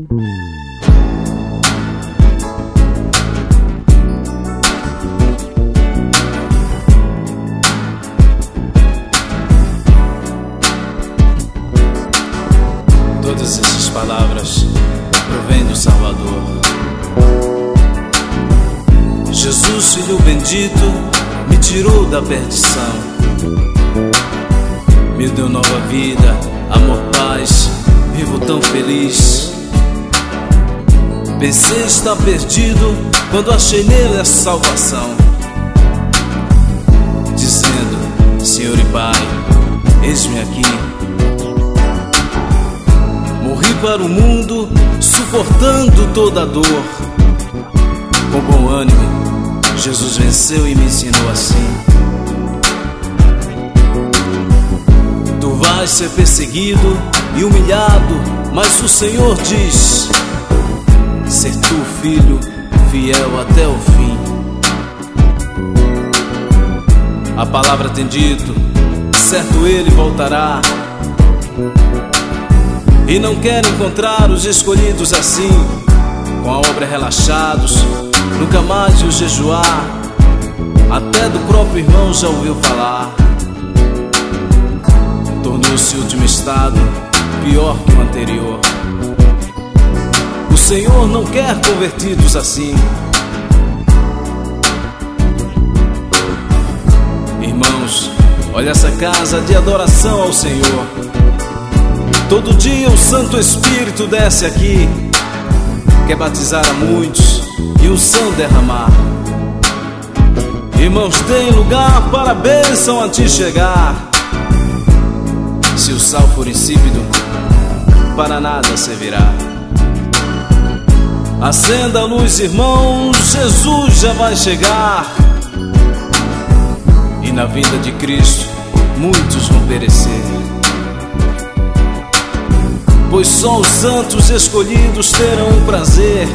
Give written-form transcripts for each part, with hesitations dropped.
Todas essas palavras provêm do Salvador. Jesus, Filho bendito, me tirou da perdição, me deu nova vida, amor, paz, vivo tão feliz. Pensei estar perdido quando achei nele a salvação, dizendo: Senhor e Pai, eis-me aqui. Morri para o mundo, suportando toda a dor. Com bom ânimo, Jesus venceu e me ensinou assim: tu vais ser perseguido e humilhado, mas o Senhor diz: ser tu, filho, fiel até o fim. A palavra tem dito: certo ele voltará. E não quero encontrar os escolhidos assim, com a obra relaxados, nunca mais os jejuar. Até do próprio irmão já ouviu falar. Tornou-se o último estado pior que o anterior. O Senhor não quer convertidos assim. Irmãos, olha essa casa de adoração ao Senhor. Todo dia o Santo Espírito desce aqui, quer batizar a muitos e unção derramar. Irmãos, tem lugar para a bênção a ti chegar. Se o sal for insípido, para nada servirá. Acenda a luz, irmãos, Jesus já vai chegar. E na vinda de Cristo muitos vão perecer, pois só os santos escolhidos terão o prazer.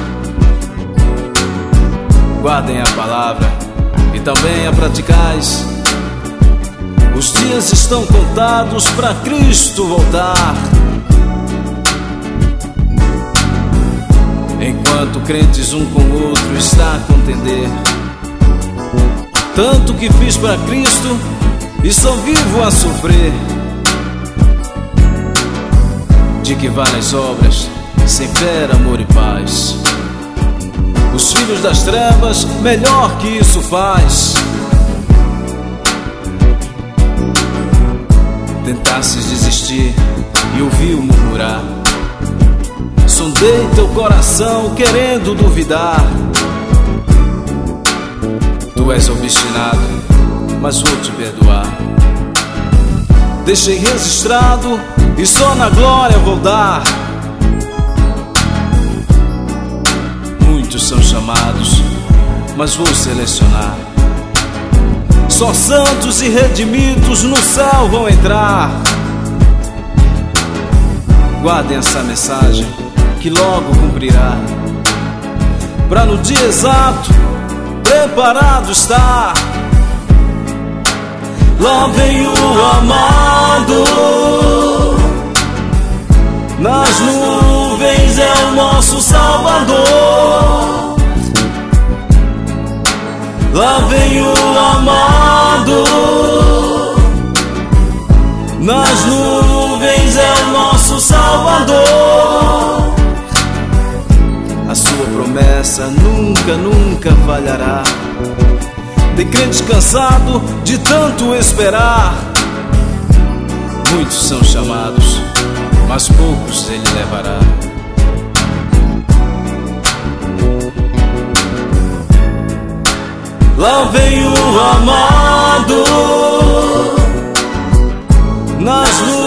Guardem a palavra e também a praticais. Os dias estão contados para Cristo voltar. Enquanto crentes um com o outro está a contender, tanto que fiz para Cristo e só vivo a sofrer. De que valem as obras sem fé, amor e paz? Os filhos das trevas melhor que isso faz. Tentasses desistir e ouviu murmurar. Sondei teu coração querendo duvidar. Tu és obstinado, mas vou te perdoar. Deixei registrado e só na glória vou dar. Muitos são chamados, mas vou selecionar. Só santos e redimidos no céu vão entrar. Guardem essa mensagem que logo cumprirá, pra no dia exato preparado estar. Lá vem o amado, nas nuvens é o nosso Salvador. Lá vem o amado, nas nuvens é o nosso Salvador. A sua promessa nunca, nunca falhará. Tem crente cansado de tanto esperar. Muitos são chamados, mas poucos ele levará. Lá vem o amado, nas nuvens